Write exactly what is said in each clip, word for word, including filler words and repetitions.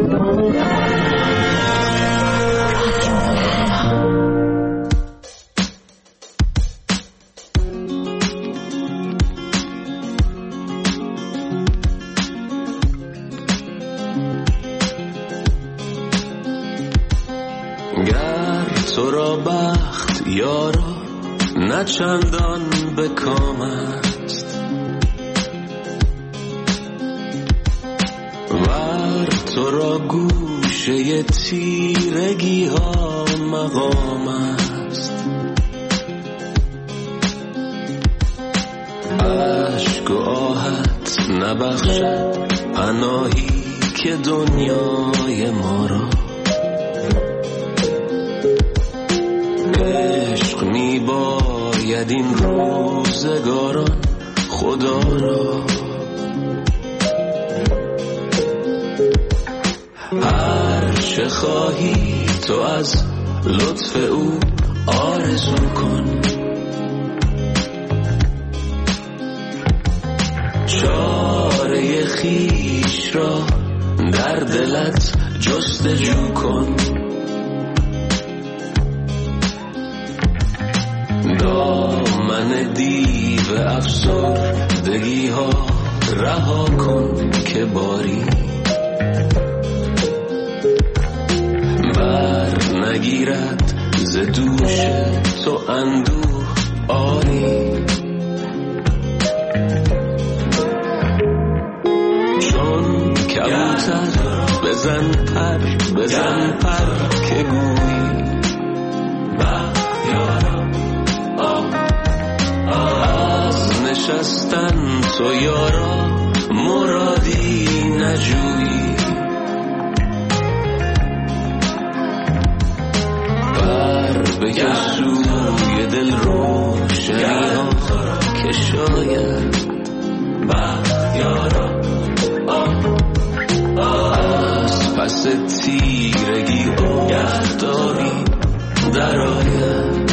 تو را بخت یارا نه چندان به کام است، ور تو را گوشه تیرگی ها مقام است. عشق و آهت نبخشد پناهی که دنیای ما را، عشق می باید این روزگاران خدا را. هر چه خواهی تو از لطف او آرزو کن، چاره خویش را در دلت جستجو کن. دامن دیو افسردگی ها رها کن که باری بر نگیرد ز دوش تو اندوه آری. چون کبوتر بزن پر بزن پر که گویی بختیارا از نشستن تو یارا مرادی نجویی. بر بگه سوی دل روشنی ها که شاید بختیارا از پس تیرگی افتادی در آید.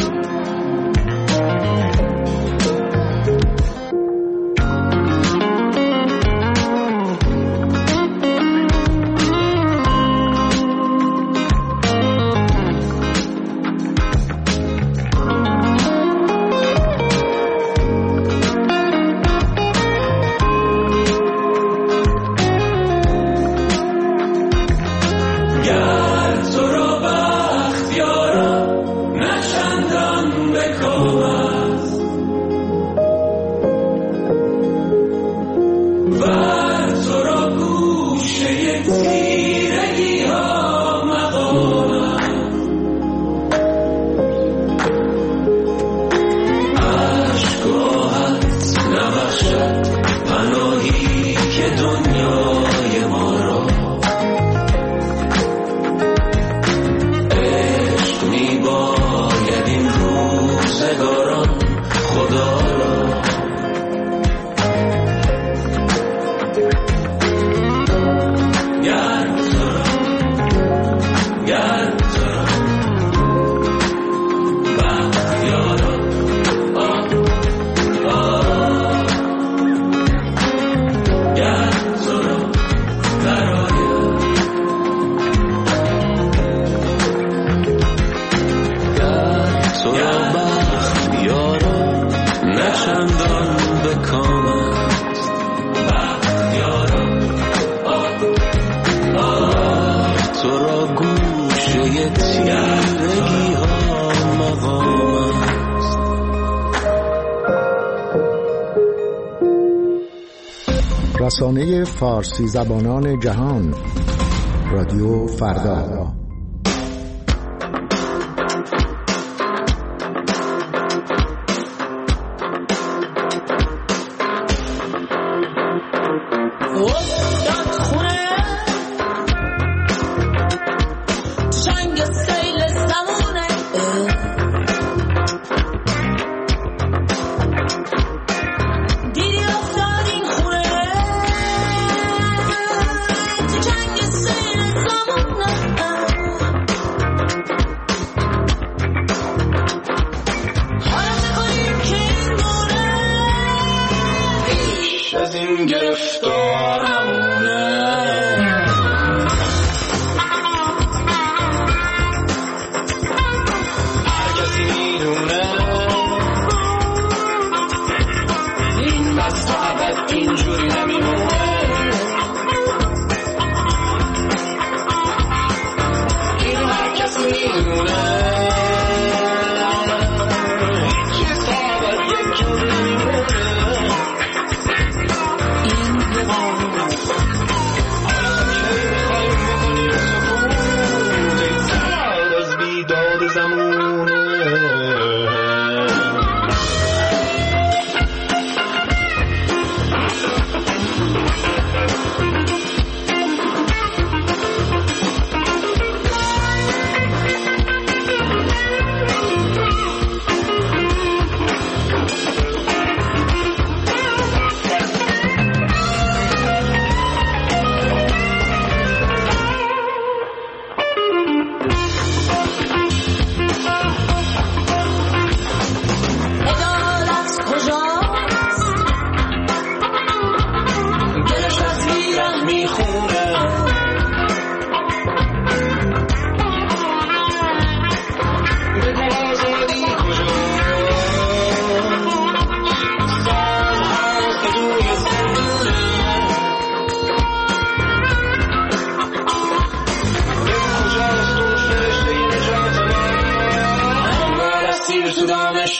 رسانه فارسی زبانان جهان، رادیو فردا. Come on now.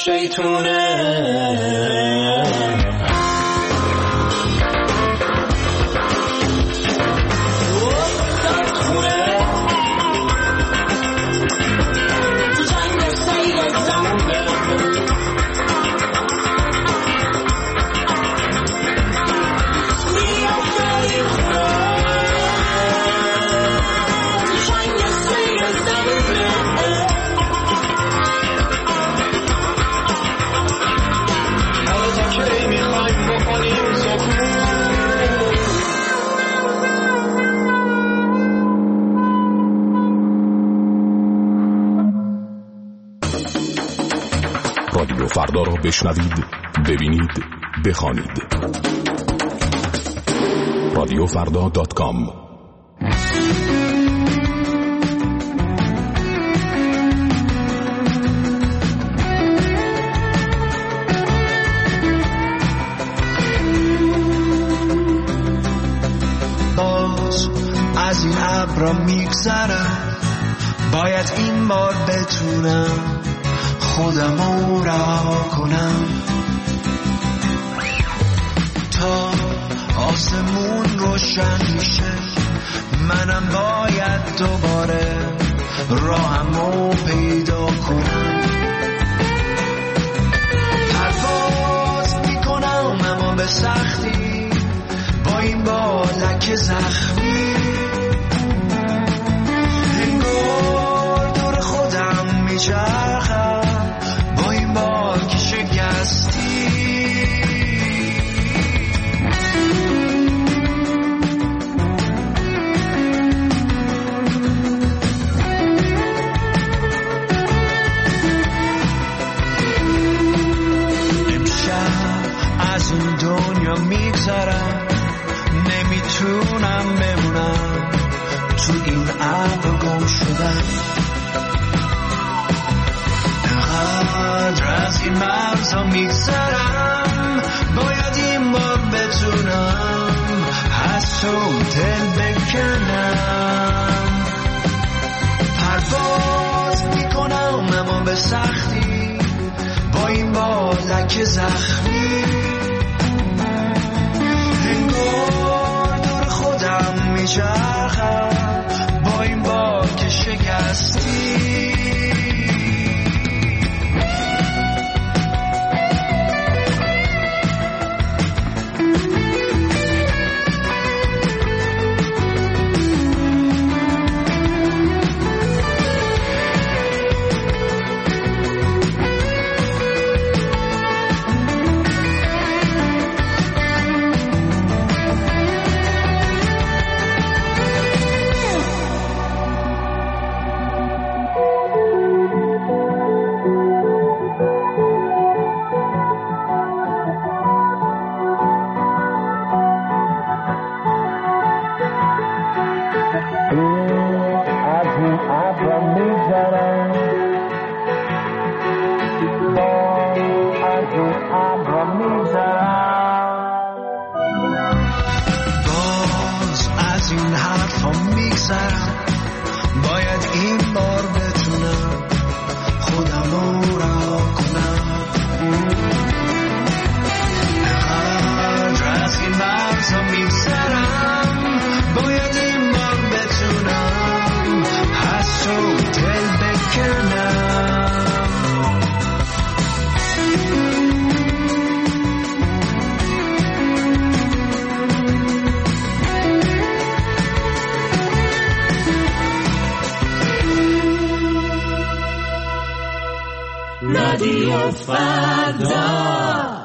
شیطونه رادیو فردا را بشنوید، ببینید، بخوانید. رادیو فردا دات کام. باز از این ابرا میگذرم، باید این بار بتونم خودمو رها کنم تا آسمون روشن میشه. منم باید دوباره راهمو پیدا کنم. پرواز میکنم اما به سختی، با این بالک زخمی انگار دور خودم میچرخم، با این باک شکستی. امشب از این دنیا میگذرم، نمیتونم بمونم تو این ابر گم شدم. انقدر از این مرزا میگذرم، باید این بار بتونم از تو دل بکنم. پرواز میکنم اما به سختی، با این بالک زخمی انگار دور خودم میچرخم، با این باک شکستی. رادیو فردا.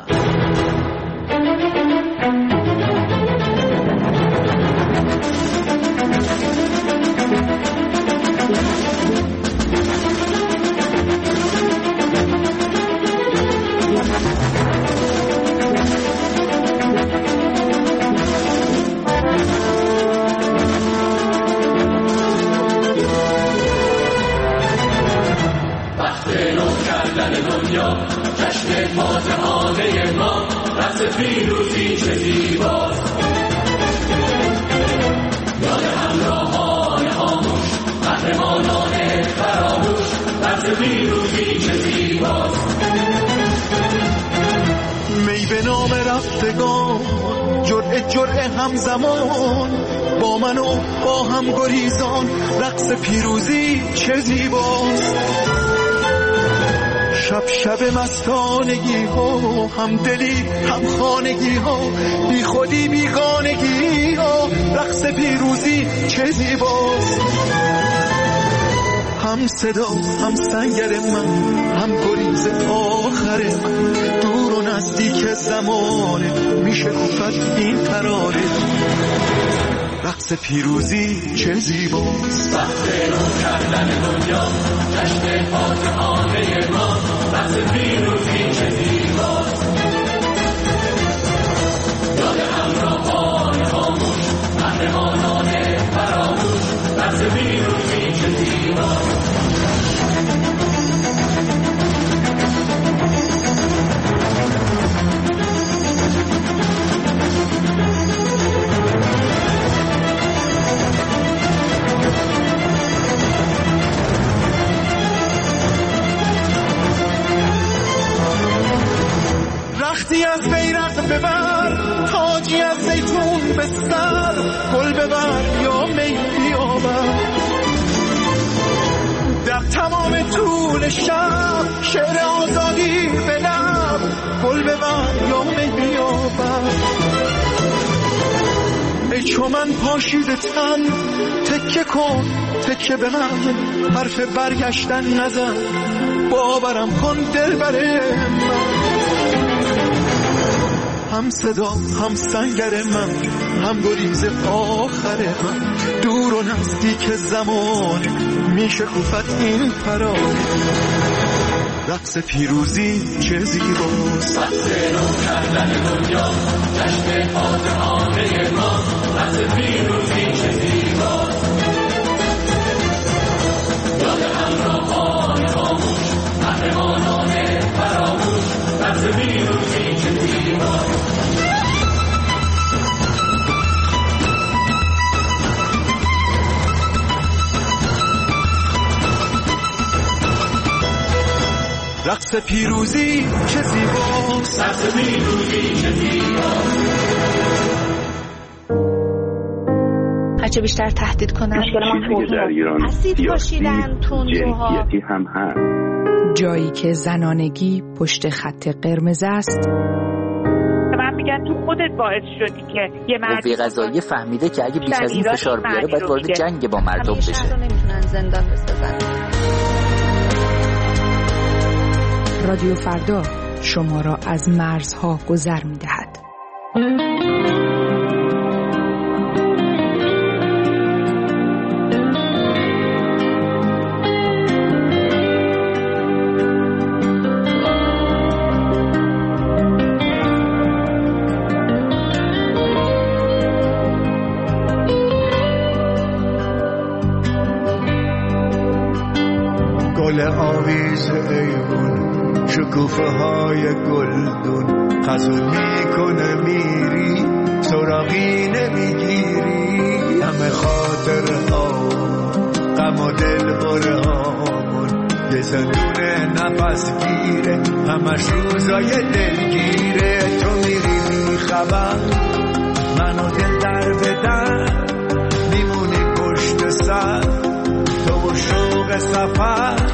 جشن فاتحانه ما رقص پیروزی چه زیباست، یاد همراهان خاموش قهرمانان فراموش رقص پیروزی چه زیباست. خستگان جرعه جرعه همزمان با من و با هم گریزان رقص پیروزی چه زیباست. شب شب مستانگی ها هم دلی هم خانگی ها بی خودی بیگانگی ها رقص پیروزی چه زیباست. هم صدا هم سنگر من هم گریز آخر من دور و نزدیک زمانه میشه گفت این ترانه رقص پیروزی چه زیباست. وقت رو کردن دنیا جشن فاتحانه ما رقص پیروزی چه زیباست. یاد همراهان خاموش قهرمانان فراموش رقص پیروزی چه زیباست. رختی از بیرق ببر تاجی از زیتون به سر گل ببر یا می بیاور در تمام طول شب شعر آزادی به لب گل ببر یا می بیاور. ای چو من پاشیده تن تکه کن تکه به من حرف برگشتن نزن باورم کن دل بره من. هم صدا هم سنگر من هم گریز آخر من دور و نزدیک زمان میشه کوفت این فرار رقص پیروزی چه زیباست. وقت رو کردن دنیا جشن فاتحانه ما رقص پیروزی چه زیباست. یاد همراهان خاموش قهرمانان فراموش رقص پیروزی چه زیباست. رقص پیروزی چه زیباست. رقص پیروزی چه زیباست. هرچه بیشتر تهدید کنن اسید پاشیدن تندروها هم هست. جایی که زنانگی پشت خط قرمز است. من میگن تو خودت باعث شدی که یه مرد قوه قضاییه فهمیده که اگه بیش از این فشار بیاره باید وارد جنگ با مردم بشه. همیشه رو نمیتونن زندان بسازن. رادیو فردا شما را از مرزها گذر می‌دهد. گل آویز ایوون شکوفه های گلدون خزون میکنه میری سراغی نمیگیری همه خاطر ها غم و دل بره هامون یه زندون نفس گیره همش روزای دلگیره تو میری میخبر منو دل در بدن میمونی پشت سر تو و شوق سفر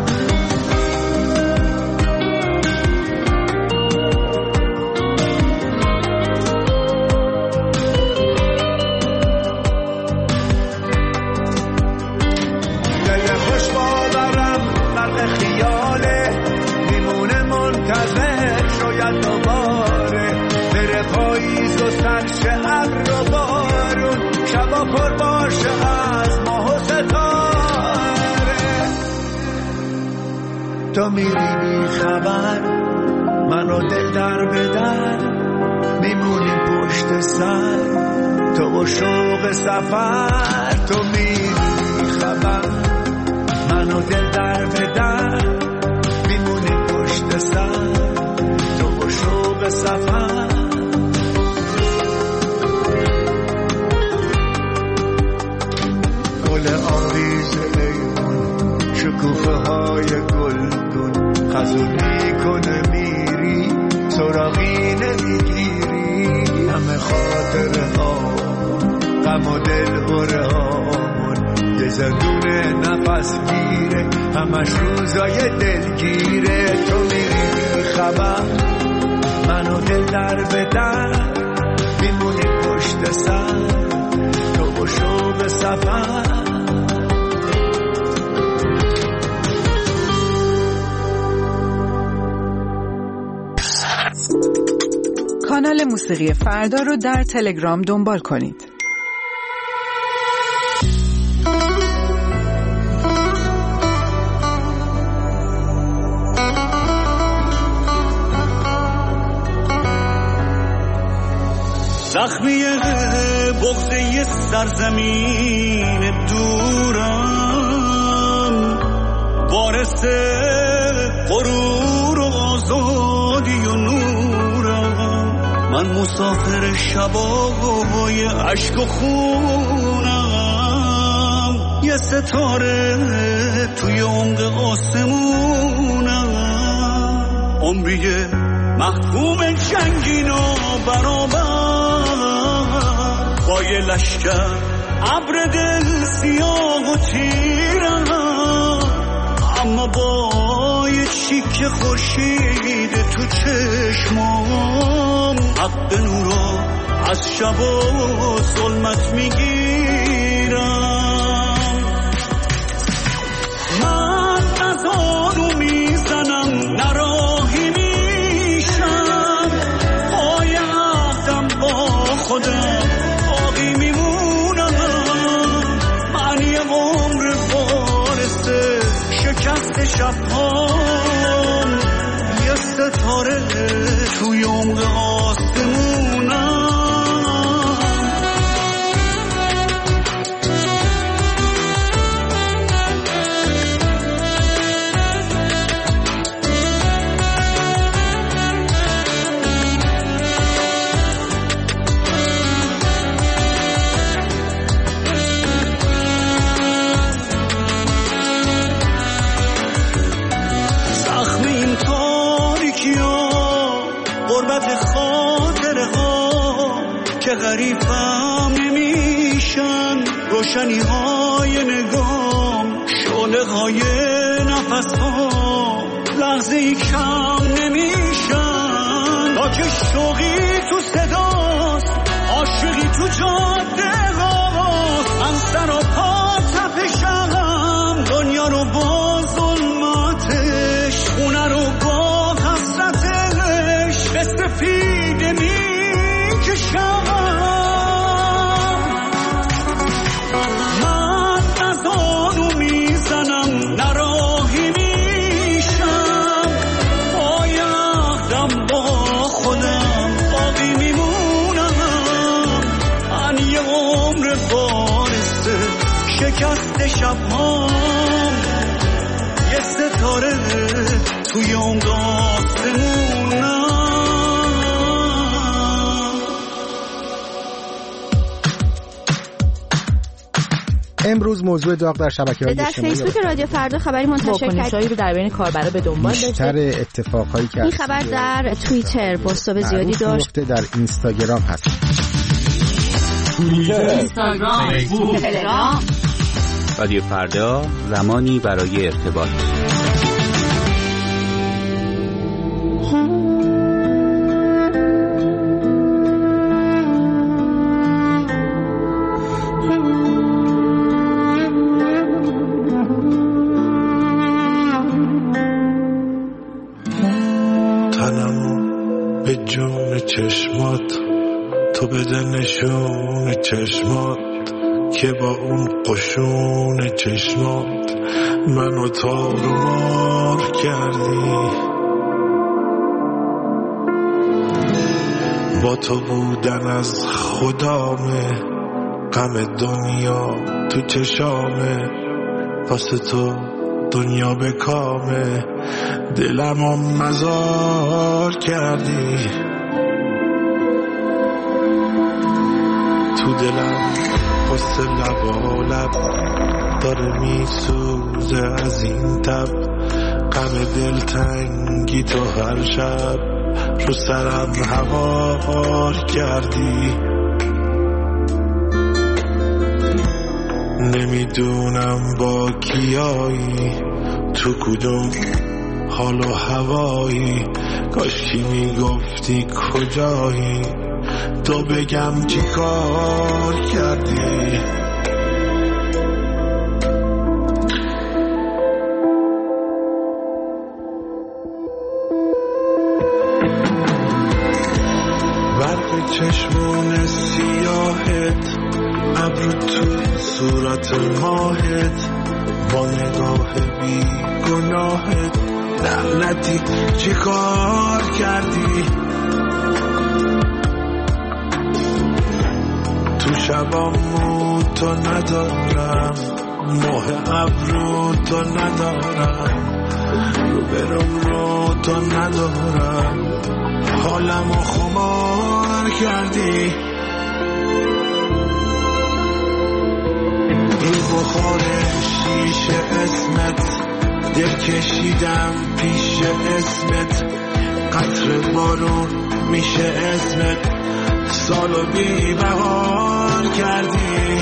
پر باشه از ماه و ستاره تو میری بی خبر منو دل در بدر میمونیم پشت سر تو و شوق سفر تو میری بی خبر منو دل در بدر میمونیم پشت سر تو و شوق سفر گل آویز ایمون شکوفه های گلدون خزون میکنه میری سراغی نمیگیری همه خاطره ها غم و دل بره ها یه زندون نفس گیره همش روزای دلگیره تو میری خبر منو دل در بدن میمونی پشت سر تو و شوق سفر. کانال موسیقی فردا رو در تلگرام دنبال کنید. زخمی بغضه سرزمین دورم وارث غرور و آزادی و نورم من مسافر شبای عشق و خونم یه ستاره توی عمق آسمونم عمریه محکوم جنگین و برابر با یه لشکر ابر دل سیاه و تیرم اما با یه چیک خورشید تو چشمام حق نورا از شب و ظلمت میگیرم من از آنو میزنم نراهی میشم پای عهدم با خودم باقی میمونم من یه عمر وارث شکست شبهام یه ستاره توی عمق آسمونم که غریبم نمیشن روشنی های نگام شعله های نفس ها لحظه ای کم نمیشن تا که شوقی تو صداست عاشقی تو جاده هاست من سر و پا تپشم دنیا رو با ظلمتش خونه رو با حسرتش به سفیده میکشم شکست شبهام یه ستاره توی اون آسمونم. امروز موضوع داغ در شبکه‌های اجتماعی در فیسبوک رادیو فردا خبری منتشر کردیم رو در بین کاربرا به دنبال داشته. بیشتر اتفاقایی که این خبر در توییتر پست زیادی داشت. در اینستاگرام هست. اینستاگرام، فیسبوک، تلگرام. رادیو فردا زمانی برای ارتباط. تنم به جون چشمات تو بده نشون چشمات که با اون قشون چشمات منو تارمار کردی با تو بودن از خدامه غم دنیا تو چشامه واسه تو دنیا به کامه دلمو مزار کردی تو دلم قصه لبالب داره میسوزه از این تب غم دلتنگی تو هر شب رو سرم هوار کردی. نمیدونم با کیایی، تو کدوم حال و هوایی، کاش کی میگفتی کجایی، تو بگم چی کار کردی. برق چشمون سیاهت، ابرو تو صورت ماهت، با نگاه بی گناهت، لعنتی چی کار کردی. تو شبامو تو ندارم، ماه ابرو تو ندارم، رو برم رو تو ندارم، حالمو خمار کردی. رو بخار شیشه اسمت، دل کشیدم پیش اسمت، قطر بارون میشه اسمت، سالو بی بهار کردی.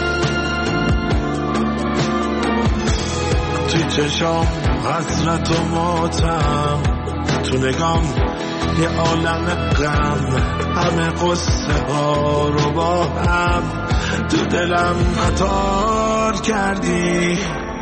توی چشام حسرت و ماتم، تو نگام یه عالم غم، همه قصه ها رو با هم تو دلم قطار کردی.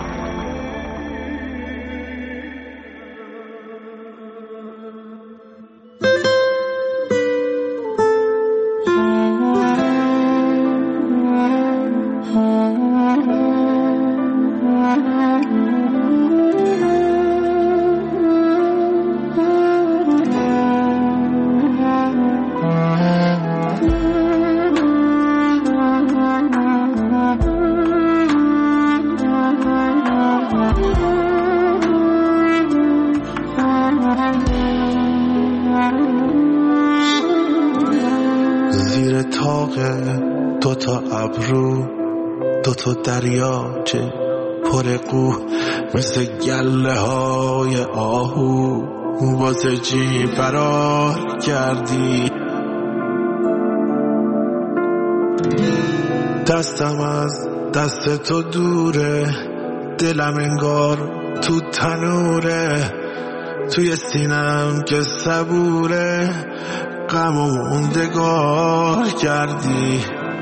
تو دریاچه پر قو، مثل گله های آهو، واسه چی فرار کردی. دستم از دست تو دوره، دلم انگار تو تنوره، توی سینم که صبوره، غم و موندگار کردی.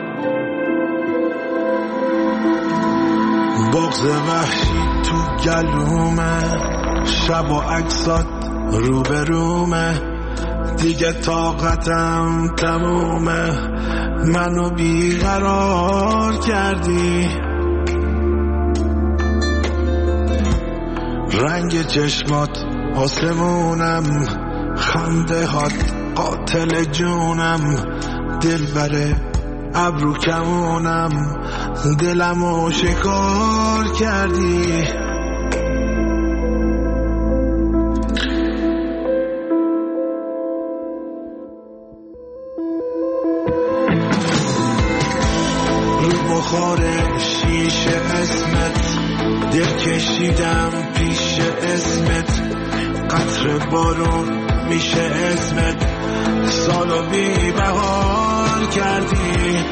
بغض وحشی تو گلومه، شب و عکسات رو به رومه، دیگه طاقتم تمومه، منو بیقرار کردی. رنگ چشمات آسمونم، خنده هات قاتل جونم، دل بره ابرو کمونم، دلمو شکار کردی. رو بخار شیشه اسمت، دل کشیدم پیش اسمت، قطر بارون میشه اسمت، سالو بی بهار کردی.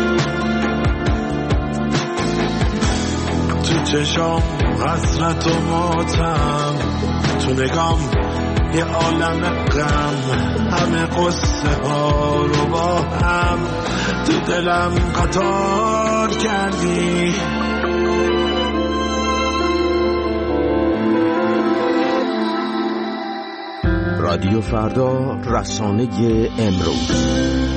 تو چشام حسرت و ماتم، تو نگام یه عالم غم، همه قصه ها رو با هم تو دلم قطار کردی. رادیو فردا، رسانه امروز.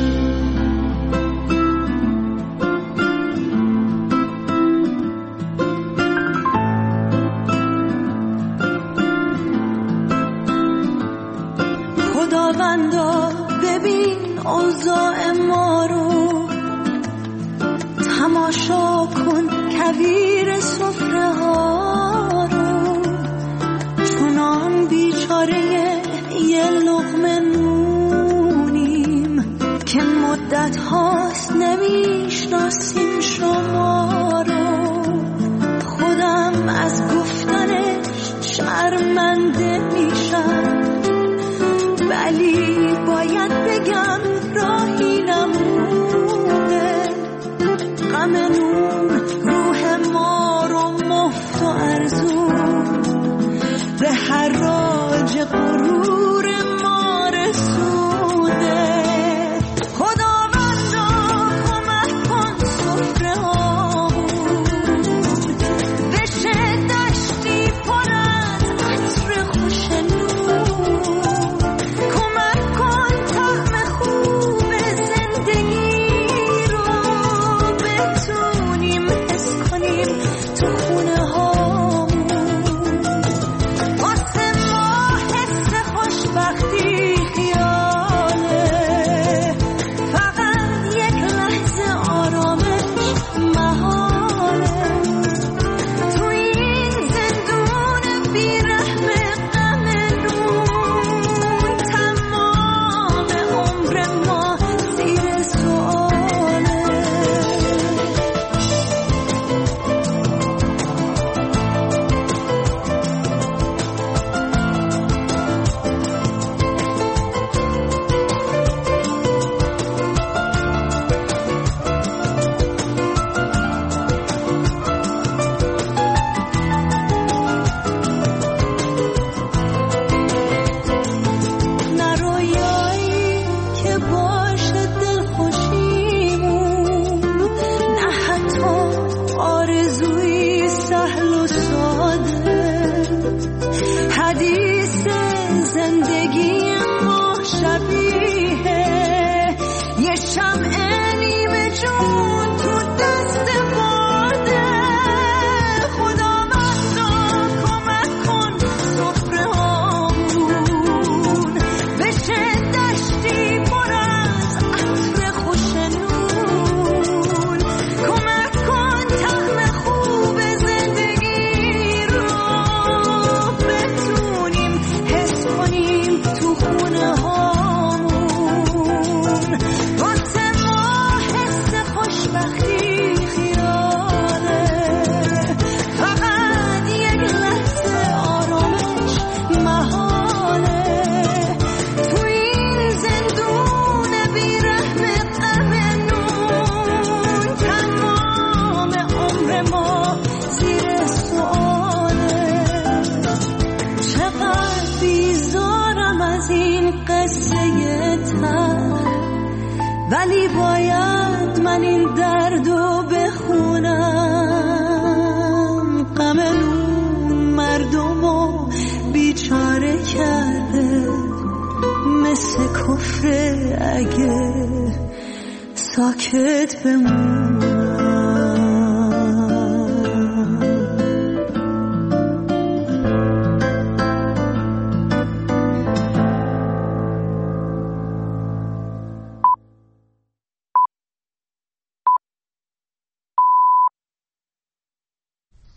خداوندا ببین اوضاع ما رو، تماشا کن کویر سفره ها رو، چونان بیچاره یه لقمه نونیم که مدت هاست نمیشناسیم شما رو. خودم از گفتنش شرمنده میشم، ولی سهل و ساده حدیث زندگی ما شبیه یه شمع نیمه جون تو دست باده خدا بندا کمک کن سفره هامون بشه دشتی پر از عطر خوشنون کمک کن طعم خوب زندگی رو بتونیم حس کنیم تو خونه هامون واسه ما حس خوشبختی خیاله فقط یک لحظه آرامش محاله تو این زندون بیرحم غم نون تمام عمر ما زیر سؤاله چقدر بیزارم از این قصه تر ولی باید من این دردو بخونم غم نون مردمو بیچاره کرده مثل کفر اگه ساکت بمون